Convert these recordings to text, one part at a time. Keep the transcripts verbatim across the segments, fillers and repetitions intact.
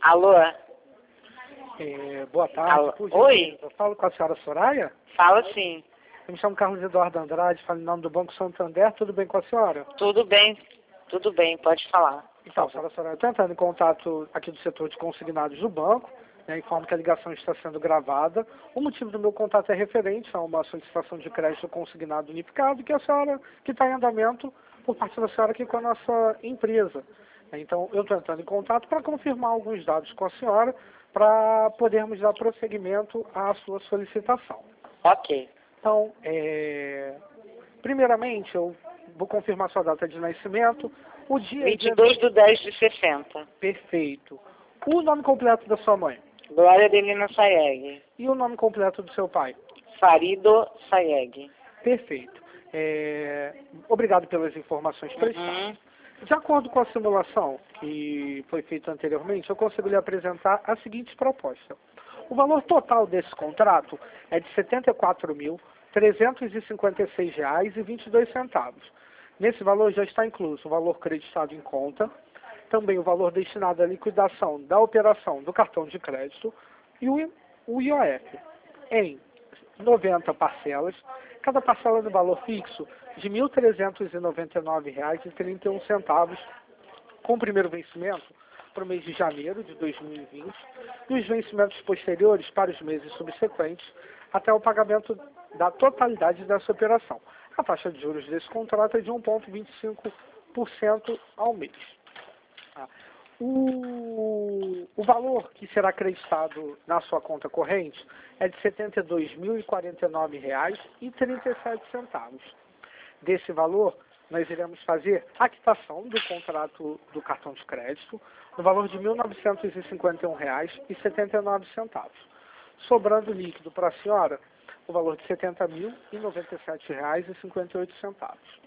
Alô? É, boa tarde. Alô? Por Oi? gentileza, eu falo com a senhora Soraya? Fala sim. Eu me chamo Carlos Eduardo Andrade, falo em nome do Banco Santander. Tudo bem com a senhora? Tudo bem, tudo bem, pode falar. Então, senhora Soraya, eu estou entrando em contato aqui do setor de consignados do banco, né, informo que a ligação está sendo gravada. O motivo do meu contato é referente a uma solicitação de crédito consignado unificado que a senhora, que está em andamento por parte da senhora aqui com a nossa empresa. Então, eu estou entrando em contato para confirmar alguns dados com a senhora para podermos dar prosseguimento à sua solicitação. Ok. Então, é... primeiramente, eu vou confirmar sua data de nascimento, o dia... vinte e dois de dez de sessenta. Perfeito. O nome completo da sua mãe? Glória Adelina Sayeg. E o nome completo do seu pai? Farido Sayeg. Perfeito. É... Obrigado pelas informações prestadas. Uhum. De acordo com a simulação que foi feita anteriormente, eu consigo lhe apresentar a seguinte proposta. O valor total desse contrato é de setenta e quatro mil, trezentos e cinquenta e seis reais e vinte e dois centavos. Nesse valor já está incluso o valor creditado em conta, também o valor destinado à liquidação da operação do cartão de crédito e o I O F em noventa parcelas, cada parcela no valor fixo de mil trezentos e noventa e nove reais e trinta e um centavos, com o primeiro vencimento para o mês de janeiro de dois mil e vinte e os vencimentos posteriores para os meses subsequentes até o pagamento da totalidade dessa operação. A taxa de juros desse contrato é de um vírgula vinte e cinco por cento ao mês. O, o valor que será acreditado na sua conta corrente é de setenta e dois mil e quarenta e nove reais e trinta e sete centavos. Desse valor, nós iremos fazer a quitação do contrato do cartão de crédito no valor de mil novecentos e cinquenta e um reais e setenta e nove centavos, sobrando líquido para a senhora o valor de setenta mil e noventa e sete reais e cinquenta e oito centavos.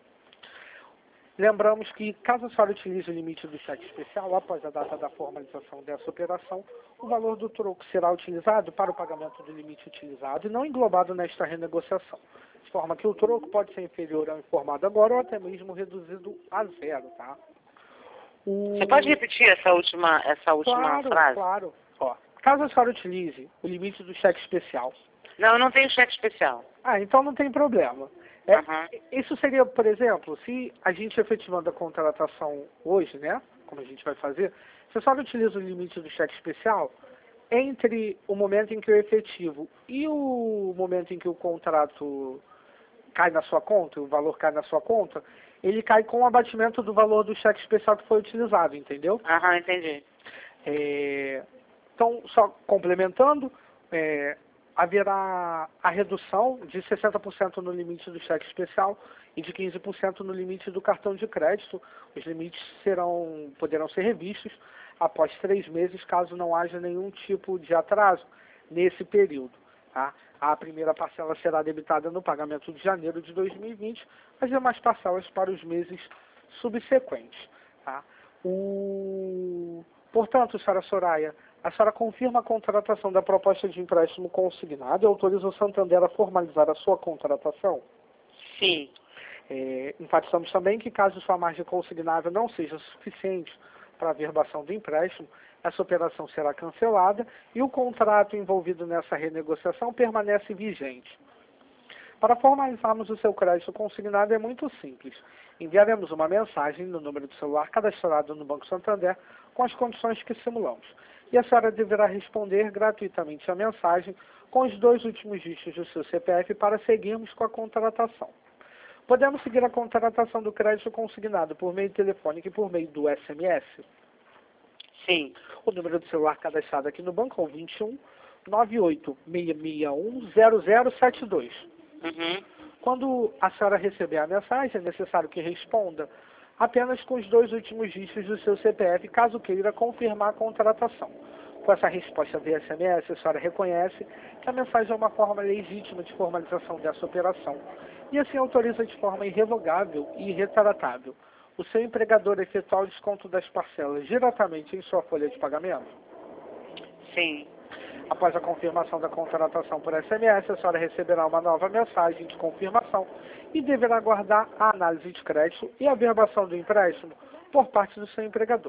Lembramos que, caso a senhora utilize o limite do cheque especial após a data da formalização dessa operação, o valor do troco será utilizado para o pagamento do limite utilizado e não englobado nesta renegociação, de forma que o troco pode ser inferior ao informado agora ou até mesmo reduzido a zero, tá? O... Você pode repetir essa última, essa última claro, frase? Claro, ó. Caso a senhora utilize o limite do cheque especial... Não, eu não tenho cheque especial. Ah, então não tem problema. É, Uhum. Isso seria, por exemplo, se a gente efetivando a contratação hoje, né, como a gente vai fazer, se a senhora utiliza o limite do cheque especial, entre o momento em que eu efetivo e o momento em que o contrato cai na sua conta, o valor cai na sua conta, ele cai com o abatimento do valor do cheque especial que foi utilizado, entendeu? Aham, uhum, entendi. É, então, só complementando, é, haverá a redução de sessenta por cento no limite do cheque especial e de quinze por cento no limite do cartão de crédito. Os limites serão, poderão ser revistos após três meses, caso não haja nenhum tipo de atraso nesse período. Tá? A primeira parcela será debitada no pagamento de janeiro de dois mil e vinte, as demais parcelas para os meses subsequentes. Tá? O... Portanto, senhora Soraya, a senhora confirma a contratação da proposta de empréstimo consignado e autoriza o Santander a formalizar a sua contratação? Sim. É, enfatizamos também que, caso sua margem consignável não seja suficiente para a averbação do empréstimo, essa operação será cancelada e o contrato envolvido nessa renegociação permanece vigente. Para formalizarmos o seu crédito consignado é muito simples. Enviaremos uma mensagem no número do celular cadastrado no Banco Santander com as condições que simulamos. E a senhora deverá responder gratuitamente a mensagem com os dois últimos dígitos do seu C P F para seguirmos com a contratação. Podemos seguir a contratação do crédito consignado por meio telefônico e por meio do S M S? Sim. O número do celular cadastrado aqui no banco é o vinte e um, nove oito seis seis um, zero zero sete dois. Uhum. Quando a senhora receber a mensagem, é necessário que responda apenas com os dois últimos dígitos do seu C P F, caso queira confirmar a contratação. Com essa resposta via S M S, a senhora reconhece que a mensagem é uma forma legítima de formalização dessa operação e assim autoriza de forma irrevogável e irretratável o seu empregador a efetuar o desconto das parcelas diretamente em sua folha de pagamento? Sim. Após a confirmação da contratação por S M S, a senhora receberá uma nova mensagem de confirmação e deverá aguardar a análise de crédito e a averbação do empréstimo por parte do seu empregador.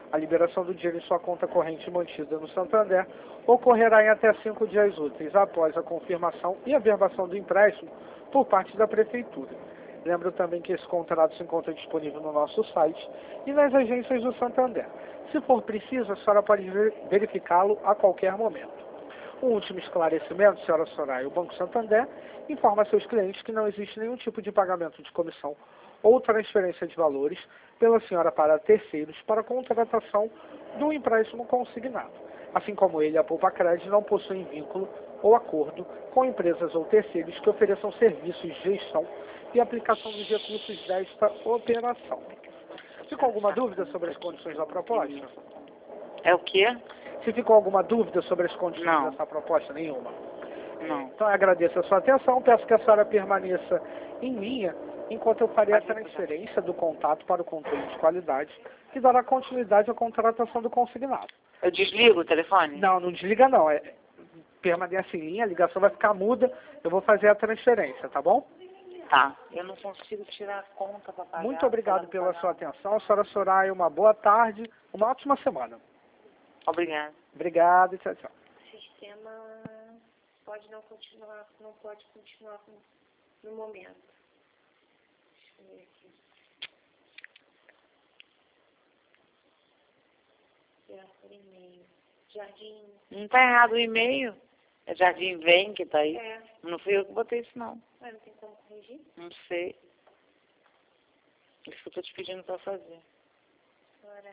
A liberação do dinheiro em sua conta corrente mantida no Santander ocorrerá em até cinco dias úteis após a confirmação e averbação do empréstimo por parte da Prefeitura. Lembro também que esse contrato se encontra disponível no nosso site e nas agências do Santander. Se for preciso, a senhora pode verificá-lo a qualquer momento. Um último esclarecimento, senhora Soraya, o Banco Santander informa a seus clientes que não existe nenhum tipo de pagamento de comissão ou transferência de valores pela senhora para terceiros para contratação do empréstimo consignado. Assim como ele, a Poupa Crédito não possui vínculo ou acordo com empresas ou terceiros que ofereçam serviços de gestão e aplicação dos recursos desta operação. Ficou alguma dúvida sobre as condições da proposta? É o quê? Se ficou alguma dúvida sobre as condições Não. dessa proposta? Nenhuma. Não. Então eu agradeço a sua atenção, peço que a senhora permaneça em linha enquanto eu farei a transferência do contato para o controle de qualidade que dará continuidade à contratação do consignado. Eu desligo o telefone? Não, não desliga não. É, permanece em linha, a ligação vai ficar muda, eu vou fazer a transferência, tá bom? Tá. Eu não consigo tirar a conta para pagar. Muito obrigado pela pagar. sua atenção, a senhora Soraya, uma boa tarde, uma ótima semana. Obrigada. Obrigado e tchau, tchau. O sistema pode não continuar, não pode continuar no momento. Deixa eu ver aqui. Enviar por e-mail. Jardim. Não tá errado o e-mail? É Jardim Vem que tá aí. É. Não fui eu que botei isso, não. Mas não tem como corrigir? Não sei. Isso que eu tô te pedindo pra fazer. Soraya.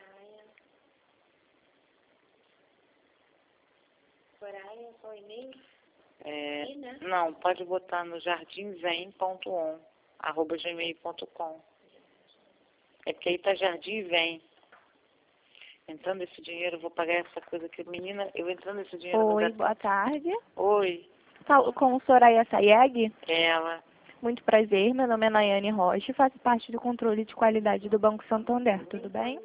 Soraya, qual e-mail? É, Sim, né? não, pode botar no jardimvem ponto on, arroba gmail ponto com. É porque aí tá Jardim Vem. Entrando esse dinheiro, eu vou pagar essa coisa aqui. Menina, eu entrando esse dinheiro... eu vou Oi, dar- boa tarde. Oi, Falo com Soraya Sayeg. ela. Muito prazer, meu nome é Nayane Rocha e faço parte do controle de qualidade do Banco Santander, tudo bem?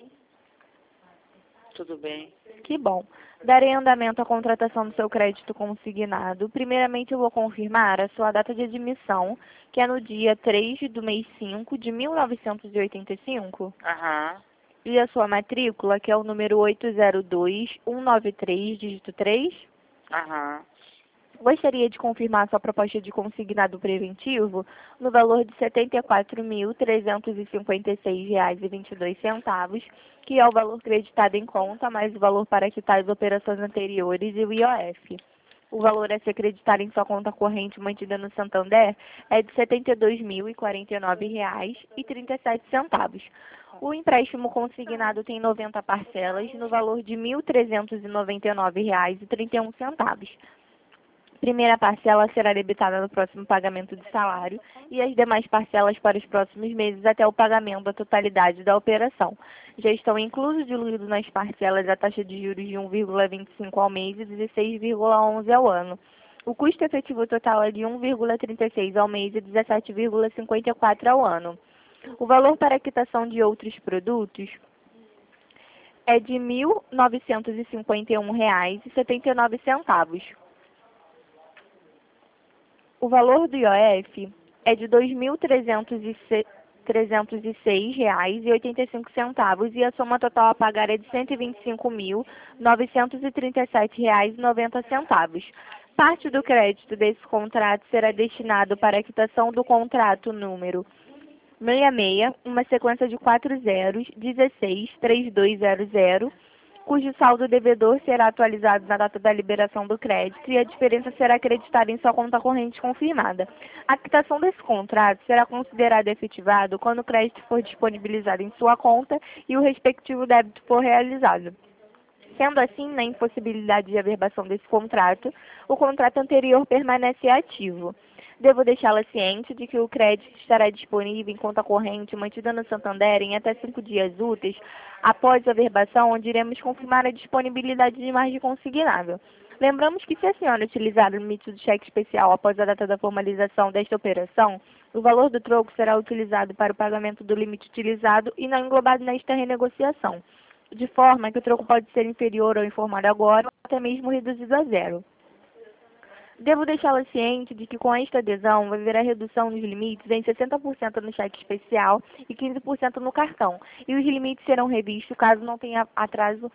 Tudo bem. Que bom. Darei andamento à contratação do seu crédito consignado. Primeiramente, eu vou confirmar a sua data de admissão, que é no dia três do mês cinco de mil novecentos e oitenta e cinco. Aham. E a sua matrícula, que é o número oito zero dois um nove três, dígito três. Aham. Gostaria de confirmar sua proposta de consignado preventivo no valor de setenta e quatro mil, trezentos e cinquenta e seis reais e vinte e dois centavos, que é o valor creditado em conta, mais o valor para quitar as operações anteriores e o I O F. O valor a ser creditado em sua conta corrente mantida no Santander é de setenta e dois mil e quarenta e nove reais e trinta e sete centavos. O empréstimo consignado tem noventa parcelas no valor de mil trezentos e noventa e nove reais e trinta e um centavos. Primeira parcela será debitada no próximo pagamento de salário e as demais parcelas para os próximos meses até o pagamento da totalidade da operação. Já estão inclusos diluídos nas parcelas a taxa de juros de um vírgula vinte e cinco ao mês e dezesseis vírgula onze ao ano. O custo efetivo total é de um vírgula trinta e seis ao mês e dezessete vírgula cinquenta e quatro ao ano. O valor para a quitação de outros produtos é de mil novecentos e cinquenta e um reais e setenta e nove centavos. O valor do I O F é de dois mil trezentos e seis reais e oitenta e cinco centavos e a soma total a pagar é de cento e vinte e cinco mil, novecentos e trinta e sete reais e noventa centavos. Parte do crédito desse contrato será destinado para a quitação do contrato número seis seis, uma sequência de quatro zeros, dezesseis, trinta e dois zero zero, cujo saldo devedor será atualizado na data da liberação do crédito e a diferença será acreditada em sua conta corrente confirmada. A quitação desse contrato será considerada efetivado quando o crédito for disponibilizado em sua conta e o respectivo débito for realizado. Sendo assim, na impossibilidade de averbação desse contrato, o contrato anterior permanece ativo. Devo deixá-la ciente de que o crédito estará disponível em conta corrente mantida no Santander em até cinco dias úteis após a averbação, onde iremos confirmar a disponibilidade de margem consignável. Lembramos que se a senhora utilizar o limite do cheque especial após a data da formalização desta operação, o valor do troco será utilizado para o pagamento do limite utilizado e não englobado nesta renegociação, de forma que o troco pode ser inferior ao informado agora ou até mesmo reduzido a zero. Devo deixá-la ciente de que com esta adesão vai haver a redução nos limites em sessenta por cento no cheque especial e quinze por cento no cartão. E os limites serão revistos caso não tenha atraso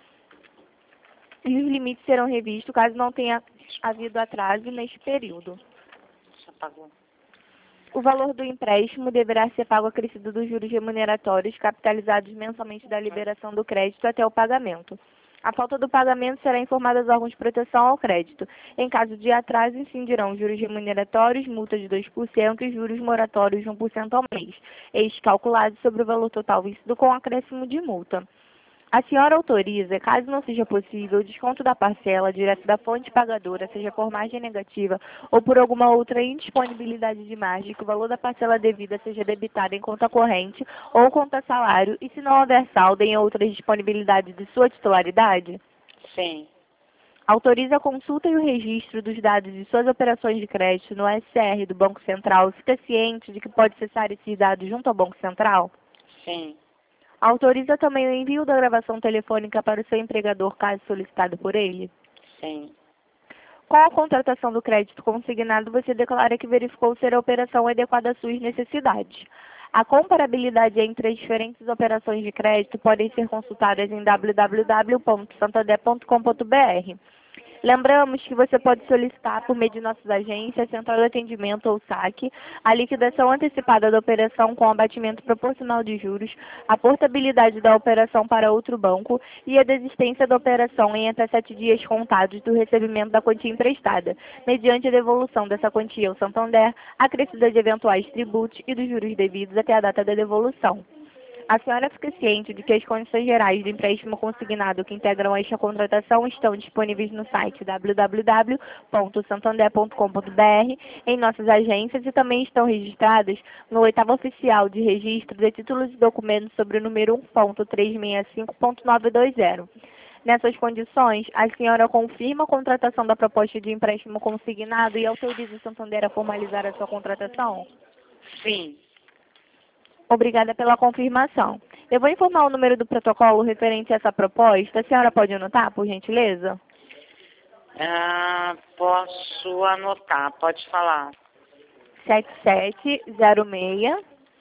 e os limites serão revistos caso não tenha havido atraso neste período. Já pagou. O valor do empréstimo deverá ser pago acrescido dos juros remuneratórios capitalizados mensalmente da liberação do crédito até o pagamento. A falta do pagamento será informada aos órgãos de proteção ao crédito. Em caso de atraso, incidirão juros remuneratórios, multa de dois por cento e juros moratórios de um por cento ao mês, estes calculados sobre o valor total vencido com acréscimo de multa. A senhora autoriza, caso não seja possível, o desconto da parcela direto da fonte pagadora, seja por margem negativa ou por alguma outra indisponibilidade de margem, que o valor da parcela devida seja debitado em conta corrente ou conta salário e se não houver saldo em outras disponibilidades de sua titularidade? Sim. Autoriza a consulta e o registro dos dados de suas operações de crédito no S C R do Banco Central, fica ciente de que pode acessar esses dados junto ao Banco Central? Sim. Autoriza também o envio da gravação telefônica para o seu empregador, caso solicitado por ele? Sim. Com a contratação do crédito consignado, você declara que verificou ser a operação adequada às suas necessidades. A comparabilidade entre as diferentes operações de crédito podem ser consultadas em w w w ponto santander ponto com ponto b r. Lembramos que você pode solicitar, por meio de nossas agências, Central de Atendimento ou saque, a liquidação antecipada da operação com abatimento proporcional de juros, a portabilidade da operação para outro banco e a desistência da operação em até sete dias contados do recebimento da quantia emprestada, mediante a devolução dessa quantia ao Santander, acrescida de eventuais tributos e dos juros devidos até a data da devolução. A senhora fica ciente de que as condições gerais do empréstimo consignado que integram esta contratação estão disponíveis no site w w w ponto santander ponto com ponto b r, em nossas agências e também estão registradas no oitavo oficial de registro de títulos e documentos sobre o número um ponto trezentos e sessenta e cinco ponto novecentos e vinte. Nessas condições, a senhora confirma a contratação da proposta de empréstimo consignado e autoriza o Santander a formalizar a sua contratação? Sim. Obrigada pela confirmação. Eu vou informar o número do protocolo referente a essa proposta. A senhora pode anotar, por gentileza? Ah, posso anotar, pode falar. sete sete zero seis,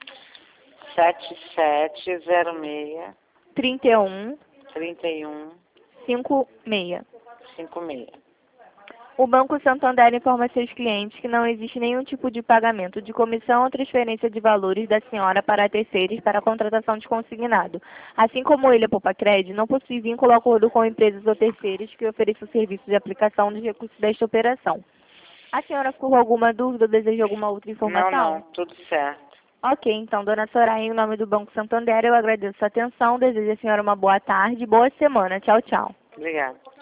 sete sete zero seis, três um, trinta e um, cinco seis. cinquenta e seis. O Banco Santander informa seus clientes que não existe nenhum tipo de pagamento de comissão ou transferência de valores da senhora para terceiros para a contratação de consignado. Assim como ele, a Poupacred, não possui vínculo ou acordo com empresas ou terceiros que ofereçam serviços de aplicação dos recursos desta operação. A senhora ficou com alguma dúvida ou deseja alguma outra informação? Não, não, tudo certo. Ok, então, dona Soraya, em nome do Banco Santander, eu agradeço a atenção, desejo a senhora uma boa tarde, boa semana. Tchau, tchau. Obrigada.